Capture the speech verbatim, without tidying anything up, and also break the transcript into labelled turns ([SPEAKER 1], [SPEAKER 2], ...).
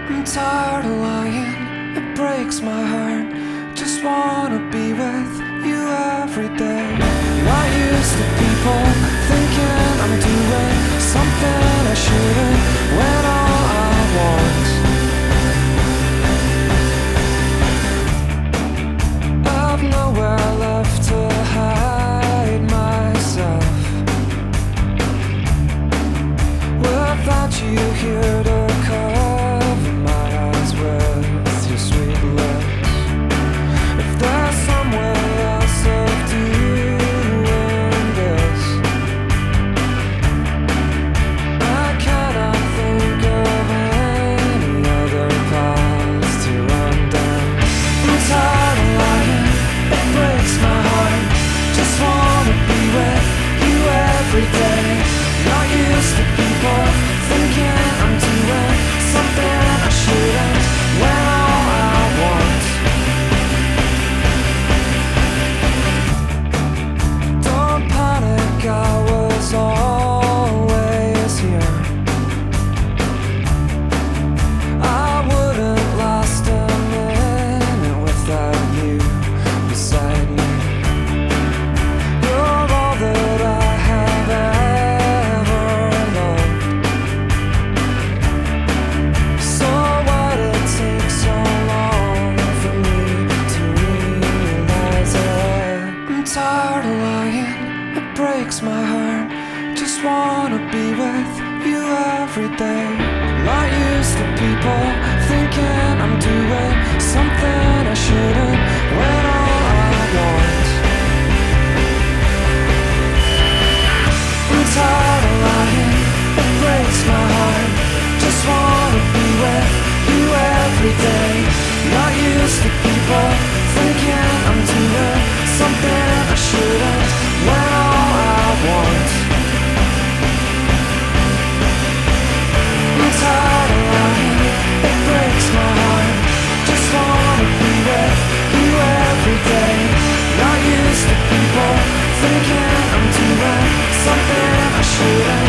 [SPEAKER 1] I'm tired of lying, it breaks my heart. Just wanna be with you every day. Not used to people thinking I'm doing something I shouldn't, when all I want, I've nowhere left to hide myself. Without you here to cover my eyes with your sweet lips, if there's some way else of doing this, I cannot think of any other path to run down. I'm tired of lying, it breaks my heart. Just wanna be with you every day. Not used to people thinking I'm doing something I shouldn't, when all I want, don't panic, I was always here. I wouldn't last a minute without you beside me. You're all that I have ever loved. So why'd it take so long for me to realize it? I'm tired of lying, it breaks my heart. Just wanna be with you every day. Not used to people thinking I'm doing something I shouldn't, when all I want, I'm tired of lying, it breaks my heart. Just wanna be with you every day. Not used to people thinking I'm doing something I shouldn't, when all I want, I'm tired of lying, it breaks my heart. Just wanna be with you every day. Not used to people thinking I'm doing something I shouldn't,